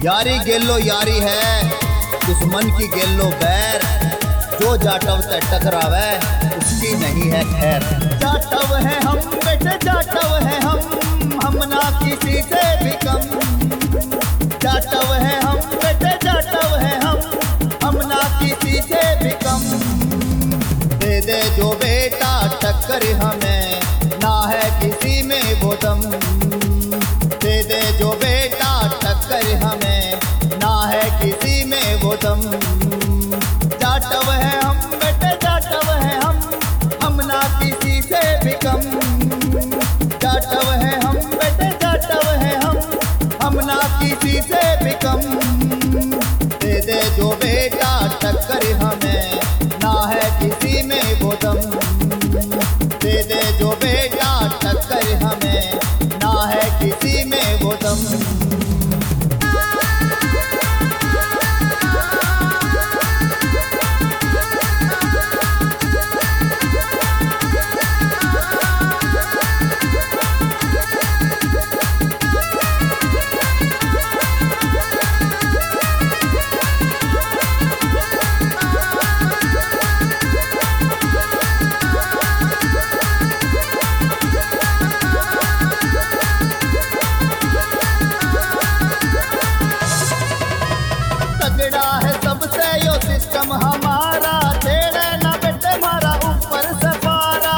यारी गेलो यारी है, दुश्मन की गेलो बैर। जो जाटव से टकरावे उसकी नहीं है खैर। जाटव है हम बेटे, जाटव है हम ना किसी से भी कम। जाटव है हम बेटे, जाटव है हम ना किसी से भी कम। दे दे जो बेटा टक्कर हमें, ना है किसी में वो दम। दे दे जो बेटा टक्कर हमें, ना है किसी में वो दम। जाटव है हम बेटे, जाटव है हम ना किसी से भी कम। जाटव है हम बेटे, जाटव है हम ना किसी से भी कम। दे दे जो बेटा टक्कर हमें, ना है किसी में वो दम। दे दे जो बेटा टक्कर हमें, ना है किसी में वो दम। सिस्टम हमारा तेरे ना बेटे मारा ऊपर से पारा।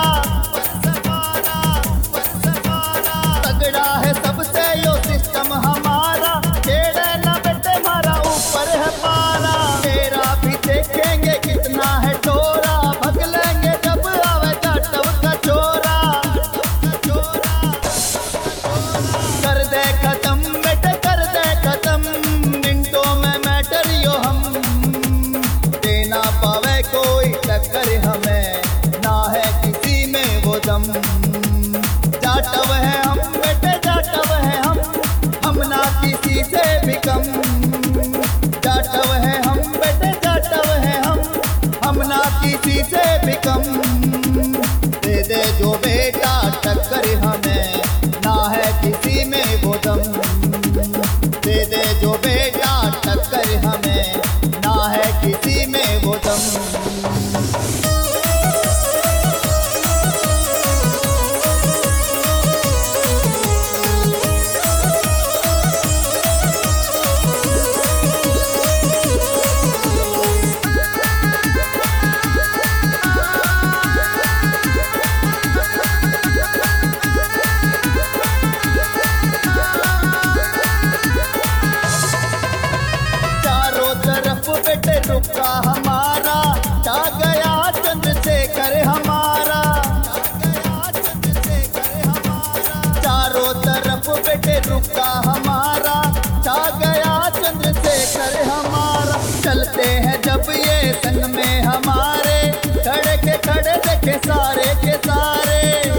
तगड़ा है सबसे यो सिस्टम हमारा, तेरे ना बेटे मारा ऊपर है पारा। तेरा भी देखेंगे कितना है चोरा, भग लेंगे जब आवे जाटव का चोरा। कर दे खत्म बेटे, कर दे खत्म, मिनटों में मैटर यो हम। ना पावे कोई टक्कर हमें, ना है किसी में वो दम। जाटव है हम बेटे, जाटव है हम ना किसी से भी कम। जाटव है हम बेटे, जाटव है हम ना किसी से भी कम। दे दे जो बेटा टक्कर हमें, ना है किसी में वो दम। दे दे जो बेटा टक्कर हमें, ना है किसी में वो दम। बेटे रुका हमारा, जा गया चंद्रशेखर हमारा। चारों तरफ बेटे रुका हमारा, जा गया चंद्रशेखर हमारा। चलते हैं जब ये संग में हमारे, खड़े के खड़े देखे सारे के सारे।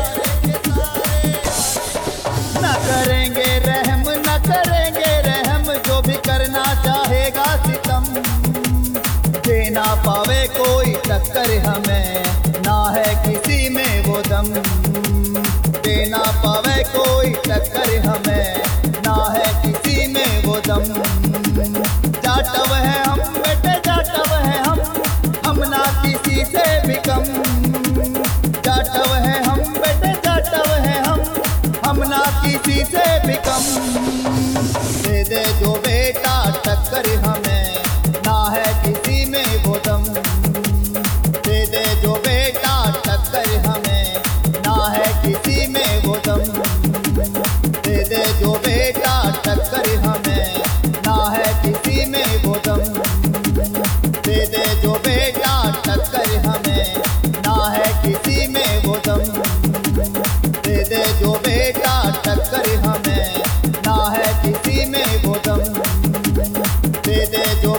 न करेंगे रहम, न करेंगे रहम, जो भी करना चाहेगा सितम। दे ना पावे कोई टक्कर हमें, ना है किसी में वो दम। दे ना पावे कोई टक्कर हमें, ना है किसी में वो दम। जाटव है हम बेटे, जाटव है हम ना किसी से भी कम। जाटव है हम बेटे, जाटव है हम ना किसी से भी कम। दे दे जो बेटा टक्कर हमें, ना है किसी में वो दम। दे दे जो बेटा टक्कर हमें, ना है किसी में वो दम। दे दे जो बेटा टक्कर हमें, ना है किसी में वो दम। दे दे जो बेटा टक्कर हमें, ना है किसी में वो दम। दे दे जो बेटा टक्कर हमें, ना है किसी में वो दम। दे दे जो